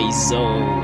ISO.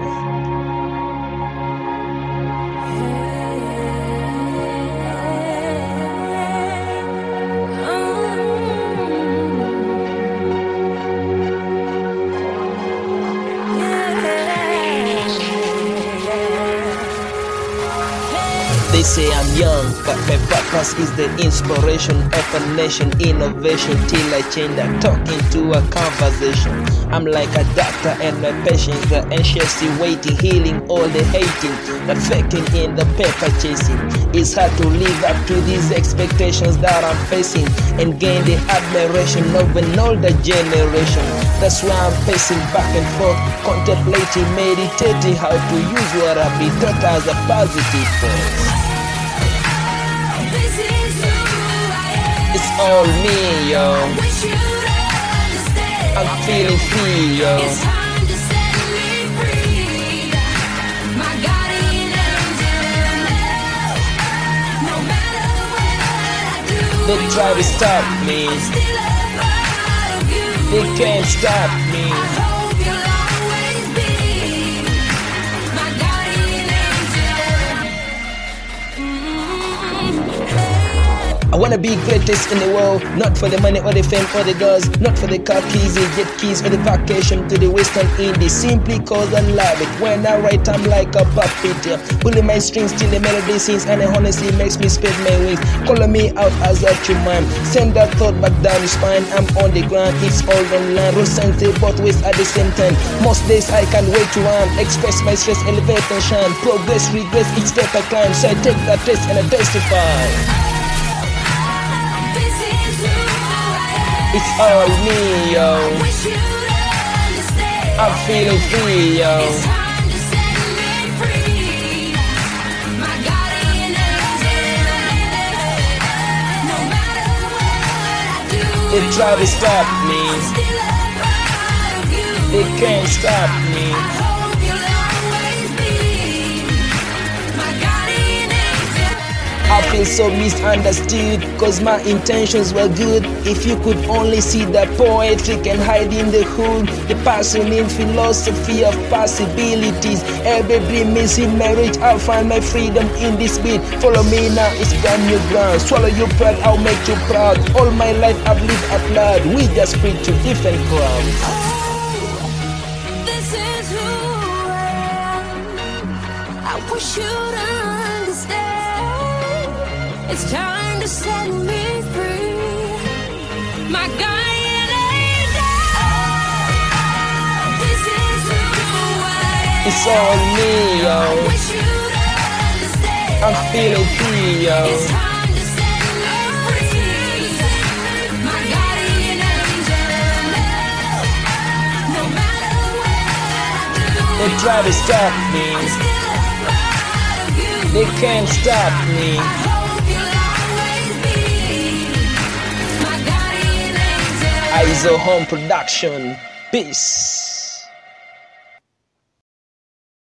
They say I'm young, but my purpose is the inspiration of a nation, innovation till I change that talk into a conversation. I'm like a doctor and my patients, the anxiously waiting, healing all the hating, the faking in the paper chasing. It's hard to live up to these expectations that I'm facing and gain the admiration of an older generation. That's why I'm pacing back and forth, contemplating, meditating how to use what I've been taught as a positive force. It's all me, yo. I'm feeling free, yo. It's time to set me free. My guardian angel, no matter what I do, They try to stop me. I'm still a part of you. They can't stop me. I hope you'll always be my guardian angel. I wanna be greatest in the world, not for the money or the fame or the girls, not for the car keys, the jet keys or the vacation to the Western Indies, simply cause I love it. When I write I'm like a puppet, pulling my strings till the melody sings and it honestly makes me spread my wings. Calling me out as a true man, send that thought back down your spine. I'm on the ground, it's all online, road signs they both ways at the same time. Most days I can't wait to run, express my stress, elevate and shine, progress, regress, each step I climb, so I take that test and I testify. It's all me, yo. I'm feeling free, yo. It's time to set me free. My guardian angel, no matter what I do, They try to stop me. I'm still a part of you. They can't stop me. I hope you'll always be my guardian angel. I feel so misunderstood, cause my intentions were good. If you could only see the poetry can hide in the hood, the passion in philosophy of possibilities. Every dream is in marriage, I'll find my freedom in this beat. Follow me now, it's brand new ground. Swallow your pride, I'll make you proud. All my life I've lived out loud, we just preach to different crowds. This is who I am. I wish you'd understand. It's time to set me free. My guardian angel. This is who I am. It's all me, I yo. wish you'd understand. I'm feeling free, yo. It's time to set me free. My guardian angel. No matter what I do, They try to stop me. I'm still a part of you. They can't stop me. I hope you'll always be my guardian angel. ISO Home Production. Peace.